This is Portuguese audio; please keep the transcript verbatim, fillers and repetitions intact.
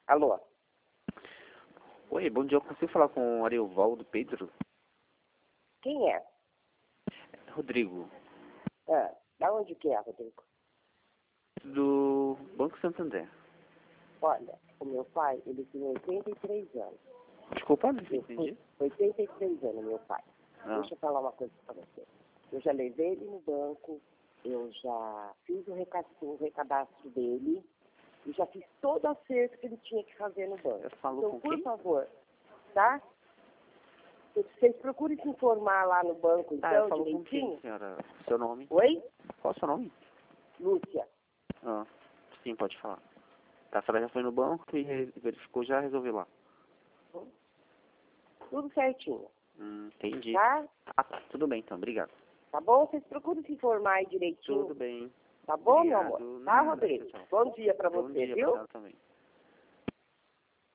Alô? Oi, bom dia. Eu consigo falar com o Ariovaldo Pedro? Quem é? Rodrigo, Ah, da onde que é, Rodrigo? do Banco Santander. Olha, o meu pai, ele tem oitenta e três anos. Desculpa, não Eu entendi. fui- oitenta e três anos, meu pai. Ah, Deixa eu falar uma coisa pra você. Eu já levei ele no banco, eu já fiz o recadastro, o recadastro dele, e já fiz todo o acerto que ele tinha que fazer no banco. eu falo Então, com por quem? favor, tá? Vocês procurem se informar lá no banco, Ah, eu então, falo com quem, direitinho. senhora? Seu nome? Oi? Qual é o seu nome? Lúcia. Ah, sim, pode falar. Tá, a senhora já foi no banco e re- verificou, já resolveu lá. Tudo certinho, Hum, entendi. tá? Ah, tá. Tudo bem, então. Obrigado. Tá bom? Vocês procurem se informar aí direitinho. Tudo bem. Tá bom, Obrigado. meu amor? Tá, Nada, Rodrigo? tchau, tchau. Bom dia pra Bom você, dia pra viu? senhora também.